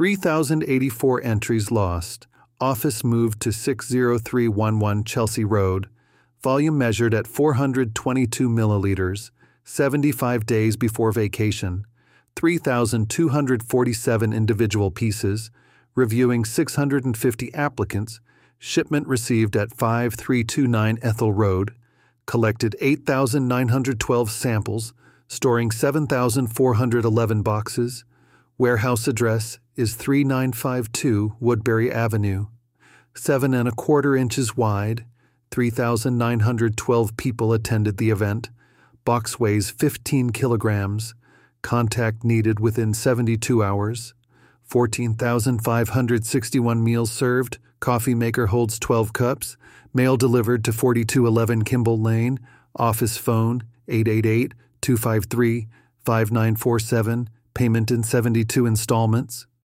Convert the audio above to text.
3,084 entries lost. Office moved to 60311 Chelsea Road. Volume measured at 422 milliliters. 75 days before vacation. 3,247 individual pieces. Reviewing 650 applicants. Shipment received at 5329 Ethel Road. Collected 8,912 samples. Storing 7,411 boxes. Warehouse address is 3952 Woodbury Avenue. 7 1/4 inches wide. 3,912 people attended the event. Box weighs 15 kilograms. Contact needed within 72 hours. 14,561 meals served. Coffee maker holds 12 cups. Mail delivered to 4211 Kimball Lane. Office phone 888-253-5947. Payment in 72 installments.